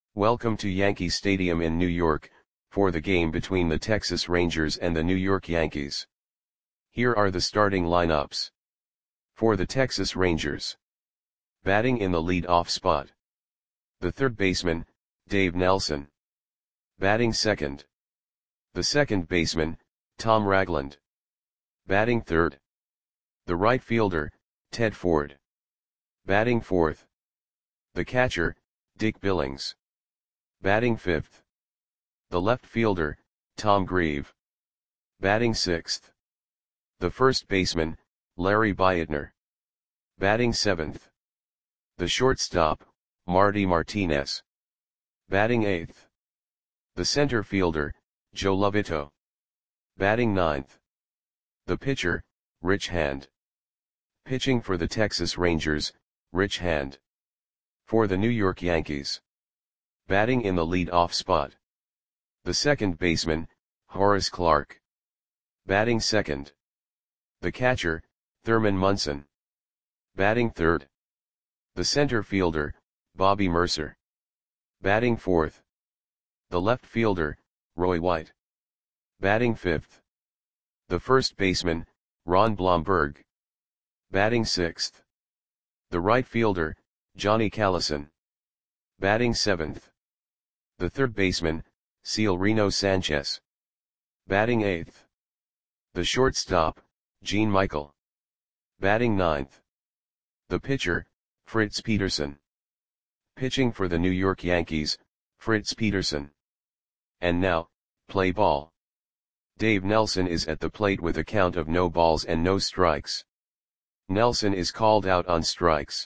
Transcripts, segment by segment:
Welcome to Yankee Stadium in New York, for the game between the Texas Rangers and the New York Yankees. Here are the starting lineups. For the Texas Rangers. Batting in the lead-off spot. The third baseman, Dave Nelson. Batting second. The second baseman, Tom Ragland. Batting third. The right fielder, Ted Ford. Batting fourth. The catcher, Dick Billings. Batting fifth. The left fielder, Tom Grieve. Batting sixth. The first baseman, Larry Beitner. Batting seventh. The shortstop, Marty Martinez. Batting eighth. The center fielder, Joe Lovito. Batting ninth. The pitcher, Rich Hand. Pitching for the Texas Rangers, Rich Hand. For the New York Yankees. Batting in the lead-off spot. The second baseman, Horace Clarke. Batting second. The catcher, Thurman Munson. Batting third. The center fielder, Bobby Murcer. Batting fourth. The left fielder, Roy White. Batting fifth. The first baseman, Ron Blomberg. Batting sixth. The right fielder, Johnny Callison. Batting seventh. The third baseman, Severino Sanchez. Batting eighth. The shortstop, Gene Michael. Batting ninth. The pitcher, Fritz Peterson. Pitching for the New York Yankees, Fritz Peterson. And now, play ball. Dave Nelson is at the plate with a count of no balls and no strikes. Nelson is called out on strikes.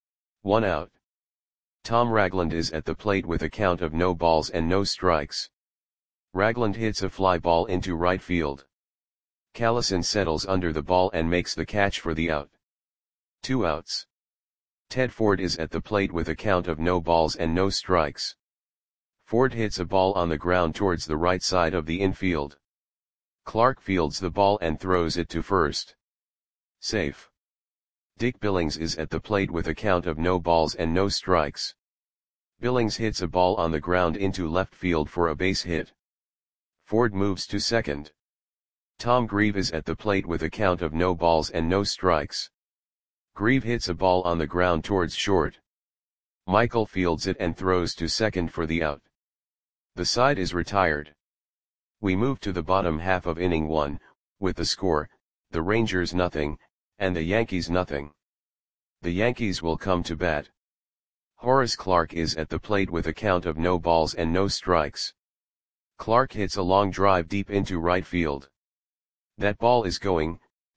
1 out. Tom Ragland is at the plate with a count of no balls and no strikes. Ragland hits a fly ball into right field. Callison settles under the ball and makes the catch for the out. 2 outs. Ted Ford is at the plate with a count of no balls and no strikes. Ford hits a ball on the ground towards the right side of the infield. Clarke fields the ball and throws it to first. Safe. Dick Billings is at the plate with a count of no balls and no strikes. Billings hits a ball on the ground into left field for a base hit. Ford moves to second. Tom Grieve is at the plate with a count of no balls and no strikes. Grieve hits a ball on the ground towards short. Michael fields it and throws to second for the out. The side is retired. We move to the bottom half of inning 1, with the score, the Rangers nothing, and the Yankees nothing. The Yankees will come to bat. Horace Clarke is at the plate with a count of no balls and no strikes. Clarke hits a long drive deep into right field. That ball is gone.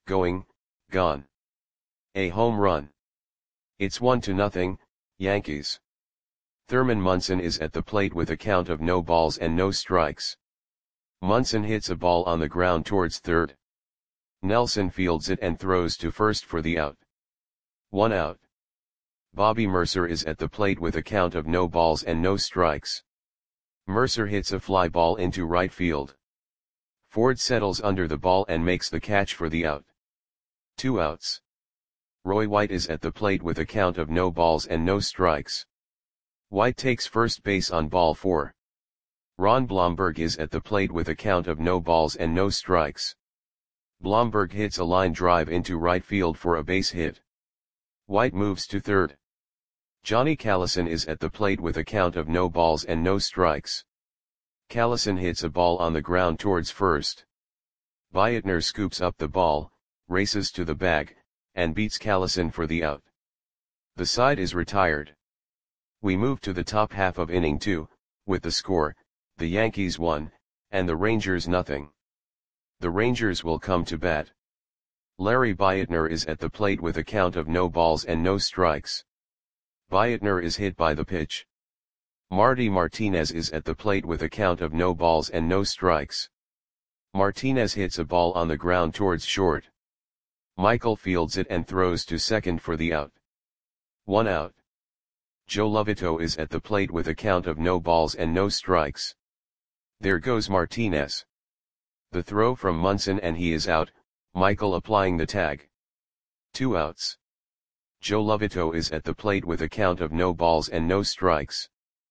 A home run. It's 1-0, Yankees. Thurman Munson is at the plate with a count of no balls and no strikes. Munson hits a ball on the ground towards third. Nelson fields it and throws to first for the out. 1 out. Bobby Murcer is at the plate with a count of no balls and no strikes. Murcer hits a fly ball into right field. Ford settles under the ball and makes the catch for the out. 2 outs. Roy White is at the plate with a count of no balls and no strikes. White takes first base on ball 4. Ron Blomberg is at the plate with a count of no balls and no strikes. Blomberg hits a line drive into right field for a base hit. White moves to third. Johnny Callison is at the plate with a count of no balls and no strikes. Callison hits a ball on the ground towards first. Beitner scoops up the ball, races to the bag, and beats Callison for the out. The side is retired. We move to the top half of inning 2, with the score, the Yankees 1, and the Rangers nothing. The Rangers will come to bat. Larry Beitner is at the plate with a count of no balls and no strikes. Beitner is hit by the pitch. Marty Martinez is at the plate with a count of no balls and no strikes. Martinez hits a ball on the ground towards short. Michael fields it and throws to second for the out. 1 out. Joe Lovito is at the plate with a count of no balls and no strikes. There goes Martinez. The throw from Munson and he is out, Michael applying the tag. 2 outs. Joe Lovito is at the plate with a count of no balls and no strikes.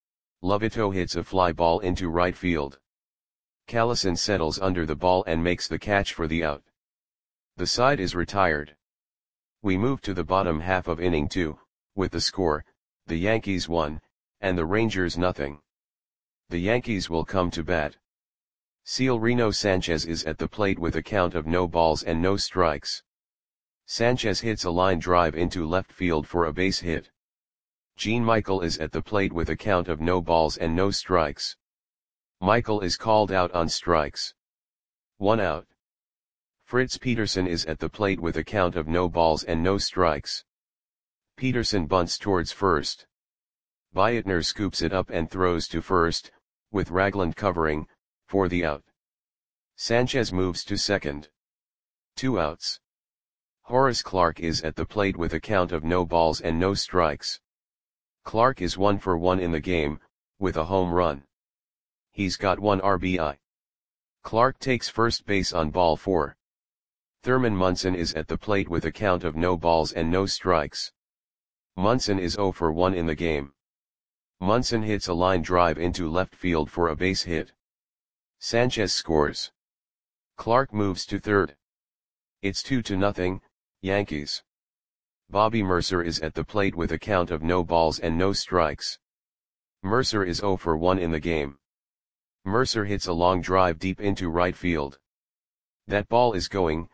Lovito hits a fly ball into right field. Callison settles under the ball and makes the catch for the out. The side is retired. We move to the bottom half of inning 2, with the score, the Yankees 1, and the Rangers nothing. The Yankees will come to bat. Severino Sanchez is at the plate with a count of no balls and no strikes. Sanchez hits a line drive into left field for a base hit. Gene Michael is at the plate with a count of no balls and no strikes. Michael is called out on strikes. 1 out. Fritz Peterson is at the plate with a count of no balls and no strikes. Peterson bunts towards first. Beitner scoops it up and throws to first, with Ragland covering, for the out. Sanchez moves to second. 2 outs. Horace Clarke is at the plate with a count of no balls and no strikes. Clarke is 1 for 1 in the game, with a home run. He's got 1 RBI. Clarke takes first base on ball 4. Thurman Munson is at the plate with a count of no balls and no strikes. Munson is 0 for 1 in the game. Munson hits a line drive into left field for a base hit. Sanchez scores. Clarke moves to third. It's 2-0, Yankees. Bobby Mercer is at the plate with a count of no balls and no strikes. Mercer is 0 for 1 in the game. Mercer hits a long drive deep into right field. That ball is gone.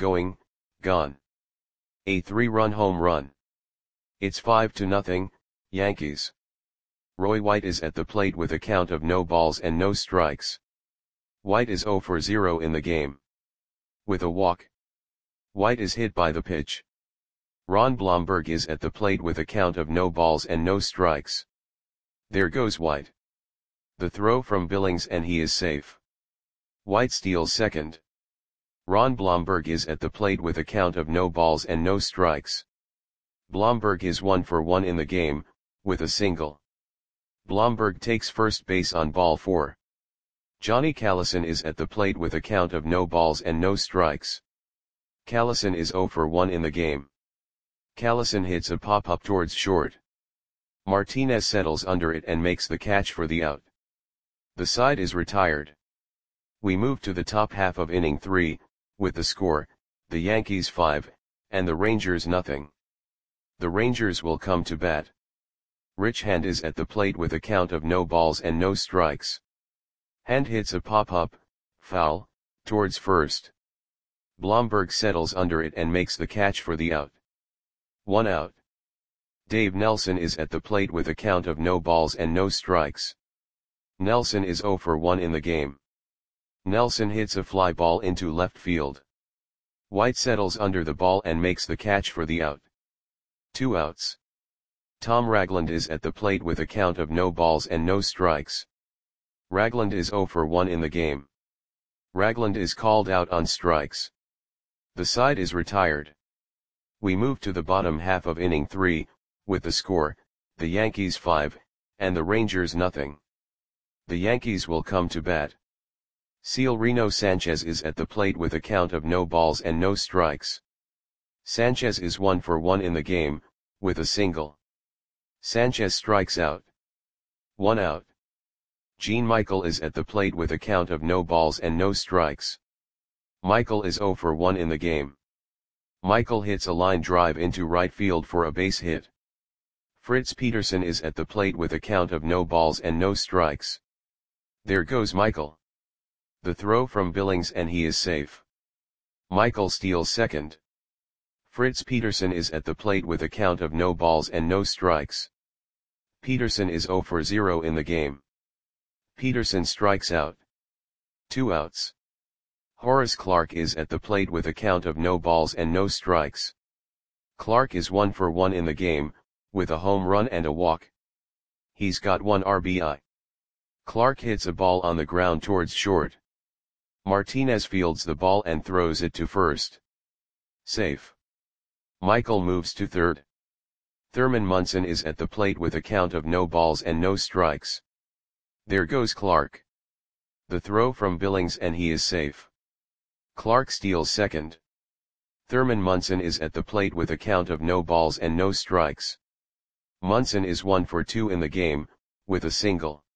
A 3-run home run. It's 5-0, Yankees. Roy White is at the plate with a count of no balls and no strikes. White is 0 for 0 in the game. With a walk. White is hit by the pitch. Ron Blomberg is at the plate with a count of no balls and no strikes. There goes White. The throw from Billings and he is safe. White steals second. Ron Blomberg is at the plate with a count of no balls and no strikes. Blomberg is 1 for 1 in the game, with a single. Blomberg takes first base on ball 4. Johnny Callison is at the plate with a count of no balls and no strikes. Callison is 0 for 1 in the game. Callison hits a pop-up towards short. Martinez settles under it and makes the catch for the out. The side is retired. We move to the top half of inning 3, with the score, the Yankees 5, and the Rangers nothing. The Rangers will come to bat. Rich Hand is at the plate with a count of no balls and no strikes. Hand hits a pop-up, foul, towards first. Blomberg settles under it and makes the catch for the out. 1 out. Dave Nelson is at the plate with a count of no balls and no strikes. Nelson is 0 for 1 in the game. Nelson hits a fly ball into left field. White settles under the ball and makes the catch for the out. 2 outs. Tom Ragland is at the plate with a count of no balls and no strikes. Ragland is 0 for 1 in the game. Ragland is called out on strikes. The side is retired. We move to the bottom half of inning 3, with the score, the Yankees 5, and the Rangers nothing. The Yankees will come to bat. Severino Sanchez is at the plate with a count of no balls and no strikes. Sanchez is 1 for 1 in the game, with a single. Sanchez strikes out. 1 out. Gene Michael is at the plate with a count of no balls and no strikes. Michael is 0 for 1 in the game. Michael hits a line drive into right field for a base hit. Fritz Peterson is at the plate with a count of no balls and no strikes. There goes Michael. The throw from Billings and he is safe. Michael steals second. Fritz Peterson is at the plate with a count of no balls and no strikes. Peterson is 0 for 0 in the game. Peterson strikes out. 2 outs. Horace Clarke is at the plate with a count of no balls and no strikes. Clarke is 1 for 1 in the game, with a home run and a walk. He's got 1 RBI. Clarke hits a ball on the ground towards short. Martinez fields the ball and throws it to first. Safe. Michael moves to third. Thurman Munson is at the plate with a count of no balls and no strikes. There goes Clarke. The throw from Billings and he is safe. Clarke steals second. Thurman Munson is at the plate with a count of no balls and no strikes. Munson is 1 for 2 in the game, with a single.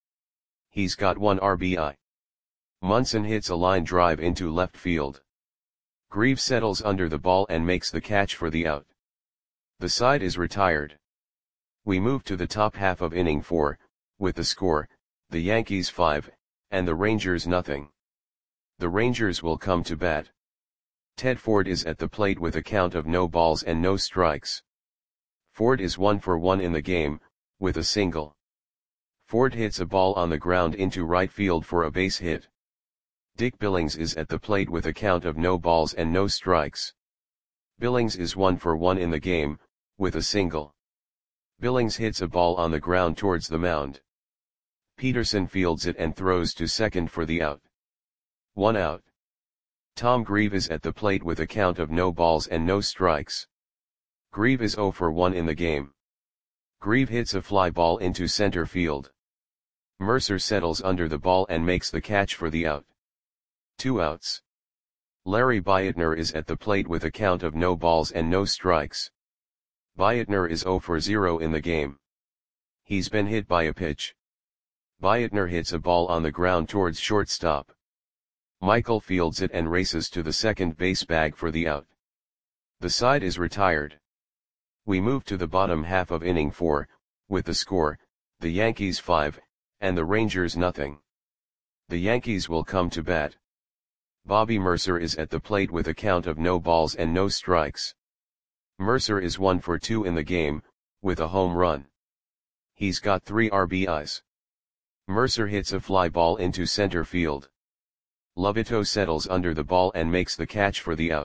He's got 1 RBI. Munson hits a line drive into left field. Greaves settles under the ball and makes the catch for the out. The side is retired. We move to the top half of inning 4, with the score, the Yankees 5, and the Rangers nothing. The Rangers will come to bat. Ted Ford is at the plate with a count of no balls and no strikes. Ford is 1 for 1 in the game, with a single. Ford hits a ball on the ground into right field for a base hit. Dick Billings is at the plate with a count of no balls and no strikes. Billings is 1 for 1 in the game, with a single. Billings hits a ball on the ground towards the mound. Peterson fields it and throws to second for the out. 1 out. Tom Grieve is at the plate with a count of no balls and no strikes. Grieve is 0 for 1 in the game. Grieve hits a fly ball into center field. Mercer settles under the ball and makes the catch for the out. 2 outs. Larry Beitner is at the plate with a count of no balls and no strikes. Beitner is 0 for 0 in the game. He's been hit by a pitch. Beitner hits a ball on the ground towards shortstop. Michael fields it and races to the second base bag for the out. The side is retired. We move to the bottom half of inning 4, with the score, the Yankees 5, and the Rangers nothing. The Yankees will come to bat. Bobby Mercer is at the plate with a count of no balls and no strikes. Mercer is 1 for 2 in the game, with a home run. He's got 3 RBIs. Mercer hits a fly ball into center field. Lovito settles under the ball and makes the catch for the out.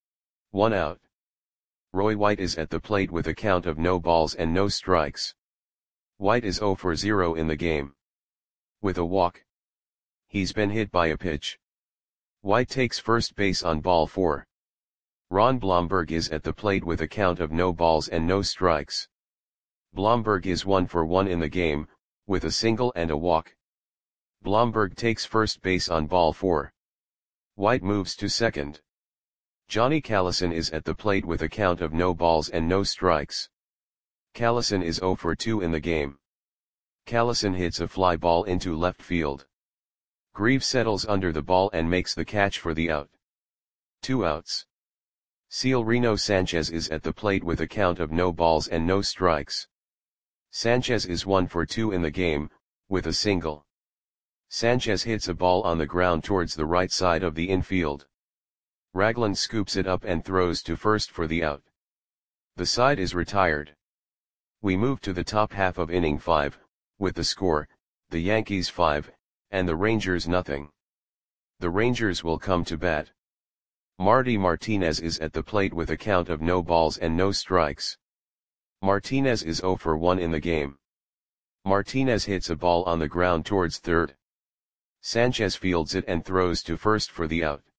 1 out. Roy White is at the plate with a count of no balls and no strikes. White is 0 for 0 in the game. With a walk. He's been hit by a pitch. White takes first base on ball 4. Ron Blomberg is at the plate with a count of no balls and no strikes. Blomberg is 1 for 1 in the game, with a single and a walk. Blomberg takes first base on ball 4. White moves to second. Johnny Callison is at the plate with a count of no balls and no strikes. Callison is 0 for 2 in the game. Callison hits a fly ball into left field. Grieve settles under the ball and makes the catch for the out. 2 outs. Sealrino Sanchez is at the plate with a count of no balls and no strikes. Sanchez is 1 for 2 in the game, with a single. Sanchez hits a ball on the ground towards the right side of the infield. Ragland scoops it up and throws to first for the out. The side is retired. We move to the top half of inning 5, with the score, the Yankees 5, and the Rangers nothing. The Rangers will come to bat. Marty Martinez is at the plate with a count of no balls and no strikes. Martinez is 0 for 1 in the game. Martinez hits a ball on the ground towards third. Sanchez fields it and throws to first for the out.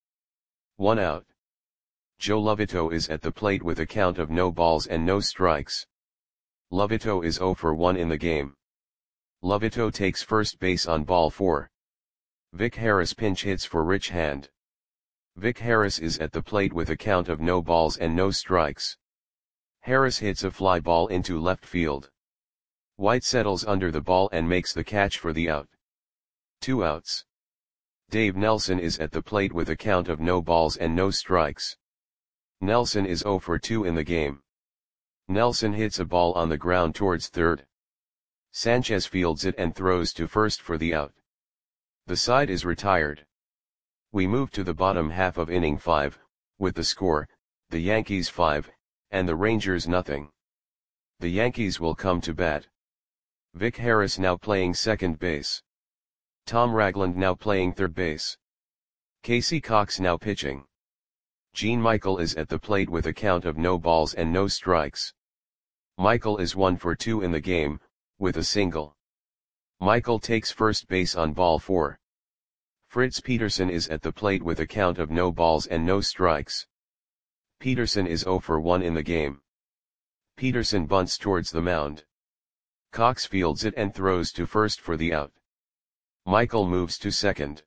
1 out. Joe Lovito is at the plate with a count of no balls and no strikes. Lovito is 0 for 1 in the game. Lovito takes first base on ball 4. Vic Harris pinch hits for Rich Hand. Vic Harris is at the plate with a count of no balls and no strikes. Harris hits a fly ball into left field. White settles under the ball and makes the catch for the out. 2 outs. Dave Nelson is at the plate with a count of no balls and no strikes. Nelson is 0 for 2 in the game. Nelson hits a ball on the ground towards third. Sanchez fields it and throws to first for the out. The side is retired. We move to the bottom half of inning 5, with the score, the Yankees 5, and the Rangers nothing. The Yankees will come to bat. Vic Harris now playing second base. Tom Ragland now playing third base. Casey Cox now pitching. Gene Michael is at the plate with a count of no balls and no strikes. Michael is 1 for 2 in the game, with a single. Michael takes first base on ball 4. Fritz Peterson is at the plate with a count of no balls and no strikes. Peterson is 0 for 1 in the game. Peterson bunts towards the mound. Cox fields it and throws to first for the out. Michael moves to second.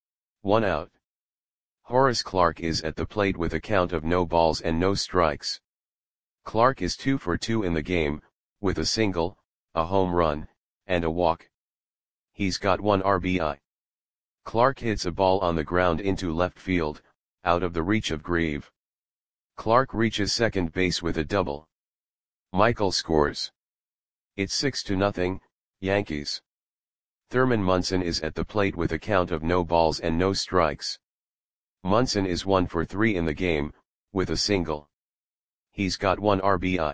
1 out. Horace Clarke is at the plate with a count of no balls and no strikes. Clarke is 2 for 2 in the game, with a single, a home run, and a walk. He's got 1 RBI. Clark hits a ball on the ground into left field, out of the reach of Grieve. Clark reaches second base with a double. Michael scores. It's 6-0, Yankees. Thurman Munson is at the plate with a count of no balls and no strikes. Munson is 1 for 3 in the game, with a single. He's got 1 RBI.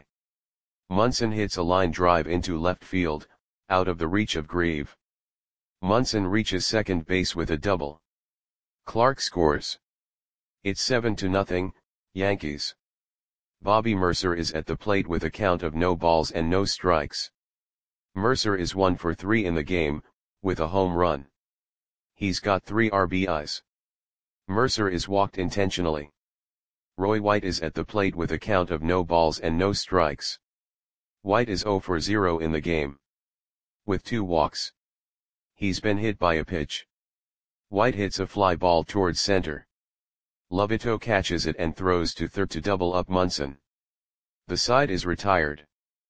Munson hits a line drive into left field, out of the reach of Grieve. Munson reaches second base with a double. Clark scores. It's 7-0, Yankees. Bobby Mercer is at the plate with a count of no balls and no strikes. Mercer is 1 for 3 in the game, with a home run. He's got 3 RBIs. Mercer is walked intentionally. Roy White is at the plate with a count of no balls and no strikes. White is 0 for 0 in the game, with 2 walks. He's been hit by a pitch. White hits a fly ball towards center. Lobito catches it and throws to third to double up Munson. The side is retired.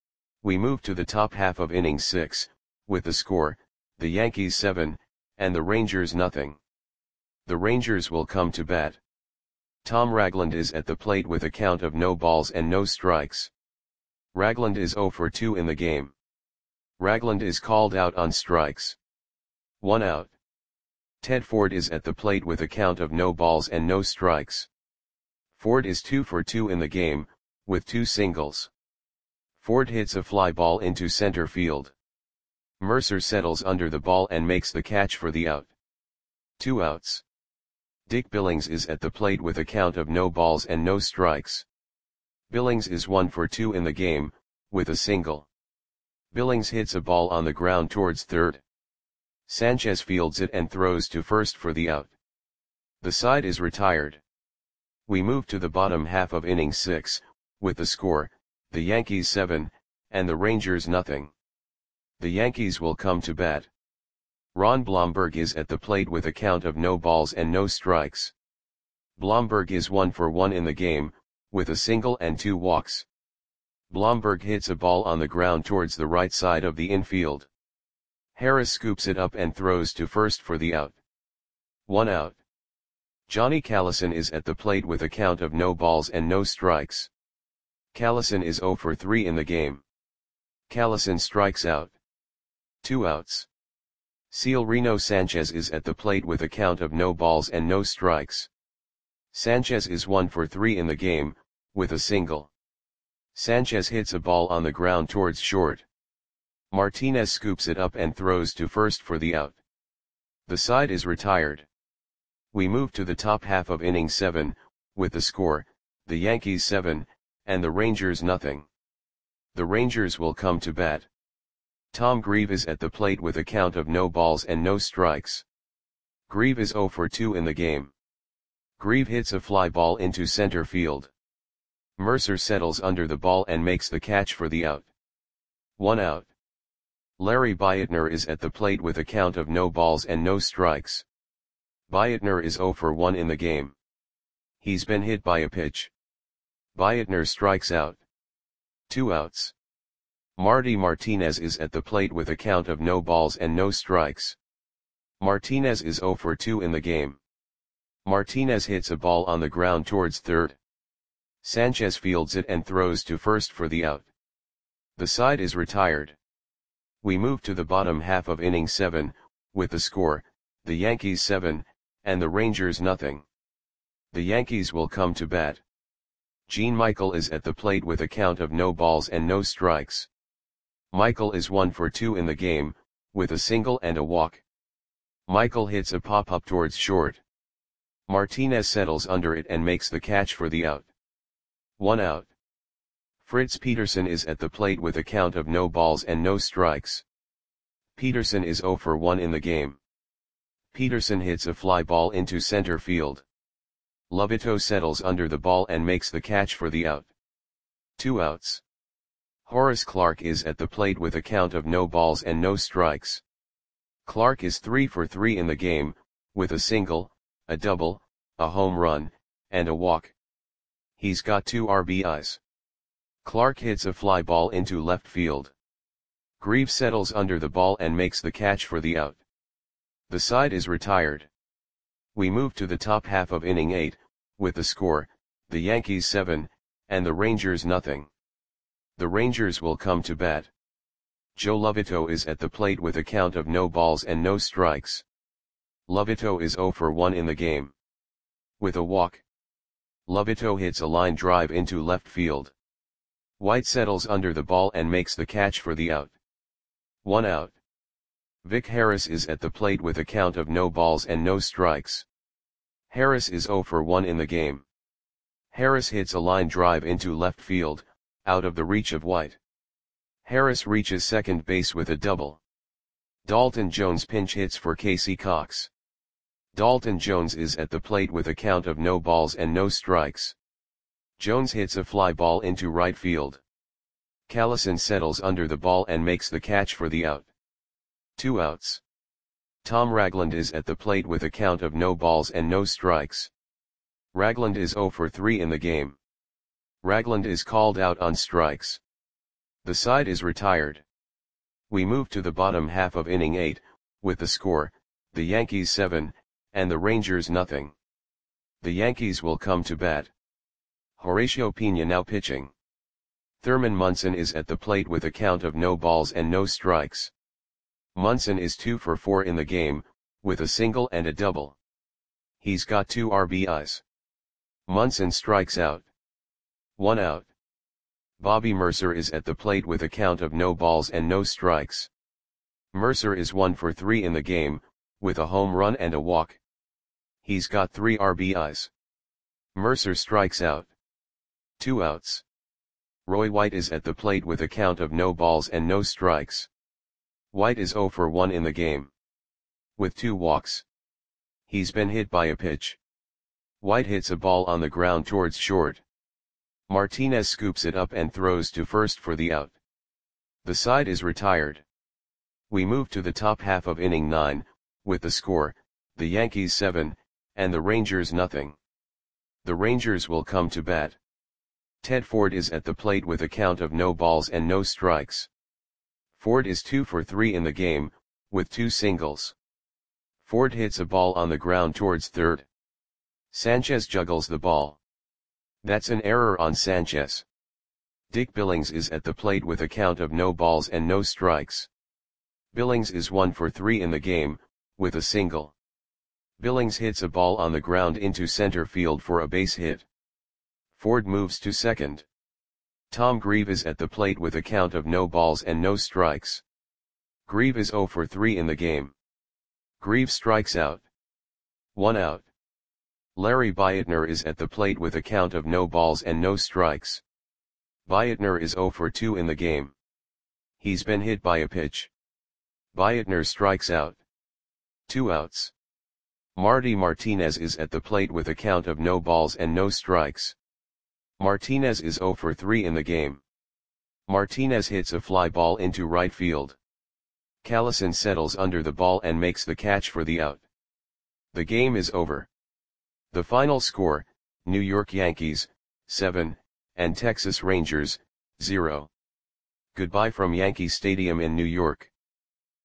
We move to the top half of inning 6, with the score, the Yankees 7, and the Rangers nothing. The Rangers will come to bat. Tom Ragland is at the plate with a count of no balls and no strikes. Ragland is 0 for 2 in the game. Ragland is called out on strikes. 1 out. Ted Ford is at the plate with a count of no balls and no strikes. Ford is 2 for 2 in the game, with 2 singles. Ford hits a fly ball into center field. Mercer settles under the ball and makes the catch for the out. 2 outs. Dick Billings is at the plate with a count of no balls and no strikes. Billings is 1 for 2 in the game, with a single. Billings hits a ball on the ground towards third. Sanchez fields it and throws to first for the out. The side is retired. We move to the bottom half of inning 6, with the score, the Yankees 7, and the Rangers nothing. The Yankees will come to bat. Ron Blomberg is at the plate with a count of no balls and no strikes. Blomberg is 1 for 1 in the game, with a single and 2 walks. Blomberg hits a ball on the ground towards the right side of the infield. Harris scoops it up and throws to first for the out. 1 out. Johnny Callison is at the plate with a count of no balls and no strikes. Callison is 0 for 3 in the game. Callison strikes out. 2 outs. Sealrino Sanchez is at the plate with a count of no balls and no strikes. Sanchez is 1 for 3 in the game, with a single. Sanchez hits a ball on the ground towards short. Martinez scoops it up and throws to first for the out. The side is retired. We move to the top half of inning 7, with the score, the Yankees 7, and the Rangers nothing. The Rangers will come to bat. Tom Grieve is at the plate with a count of no balls and no strikes. Grieve is 0 for 2 in the game. Grieve hits a fly ball into center field. Mercer settles under the ball and makes the catch for the out. 1 out. Larry Beitner is at the plate with a count of no balls and no strikes. Beitner is 0 for 1 in the game. He's been hit by a pitch. Beitner strikes out. 2 outs. Marty Martinez is at the plate with a count of no balls and no strikes. Martinez is 0 for 2 in the game. Martinez hits a ball on the ground towards third. Sanchez fields it and throws to first for the out. The side is retired. We move to the bottom half of inning 7, with the score, the Yankees 7, and the Rangers nothing. The Yankees will come to bat. Gene Michael is at the plate with a count of no balls and no strikes. Michael is 1 for 2 in the game, with a single and a walk. Michael hits a pop-up towards short. Martinez settles under it and makes the catch for the out. 1 out. Fritz Peterson is at the plate with a count of no balls and no strikes. Peterson is 0 for 1 in the game. Peterson hits a fly ball into center field. Lobito settles under the ball and makes the catch for the out. 2 outs. Horace Clarke is at the plate with a count of no balls and no strikes. Clarke is 3 for 3 in the game, with a single, a double, a home run, and a walk. He's got 2 RBIs. Clarke hits a fly ball into left field. Grieve settles under the ball and makes the catch for the out. The side is retired. We move to the top half of inning 8, with the score, the Yankees 7, and the Rangers nothing. The Rangers will come to bat. Joe Lovito is at the plate with a count of no balls and no strikes. Lovito is 0 for 1 in the game. With a walk, Lovito hits a line drive into left field. White settles under the ball and makes the catch for the out. 1 out. Vic Harris is at the plate with a count of no balls and no strikes. Harris is 0 for 1 in the game. Harris hits a line drive into left field, out of the reach of White. Harris reaches second base with a double. Dalton Jones pinch hits for Casey Cox. Dalton Jones is at the plate with a count of no balls and no strikes. Jones hits a fly ball into right field. Callison settles under the ball and makes the catch for the out. 2 outs. Tom Ragland is at the plate with a count of no balls and no strikes. Ragland is 0 for 3 in the game. Ragland is called out on strikes. The side is retired. We move to the bottom half of inning 8, with the score, the Yankees 7, and the Rangers nothing. The Yankees will come to bat. Horacio Pena now pitching. Thurman Munson is at the plate with a count of no balls and no strikes. Munson is 2 for 4 in the game, with a single and a double. He's got 2 RBIs. Munson strikes out. 1 out. Bobby Mercer is at the plate with a count of no balls and no strikes. Mercer is 1 for 3 in the game, with a home run and a walk. He's got 3 RBIs. Mercer strikes out. 2 outs. Roy White is at the plate with a count of no balls and no strikes. White is 0 for 1 in the game. With 2 walks. He's been hit by a pitch. White hits a ball on the ground towards short. Martinez scoops it up and throws to first for the out. The side is retired. We move to the top half of inning 9, with the score, the Yankees 7, and the Rangers nothing. The Rangers will come to bat. Ted Ford is at the plate with a count of no balls and no strikes. Ford is 2 for 3 in the game, with 2 singles. Ford hits a ball on the ground towards third. Sanchez juggles the ball. That's an error on Sanchez. Dick Billings is at the plate with a count of no balls and no strikes. Billings is 1 for 3 in the game, with a single. Billings hits a ball on the ground into center field for a base hit. Ford moves to second. Tom Grieve is at the plate with a count of no balls and no strikes. Grieve is 0 for 3 in the game. Grieve strikes out. 1 out. Larry Beitner is at the plate with a count of no balls and no strikes. Beitner is 0 for 2 in the game. He's been hit by a pitch. Beitner strikes out. 2 outs. Marty Martinez is at the plate with a count of no balls and no strikes. Martinez is 0 for 3 in the game. Martinez hits a fly ball into right field. Callison settles under the ball and makes the catch for the out. The game is over. The final score, New York Yankees, 7, and Texas Rangers, 0. Goodbye from Yankee Stadium in New York.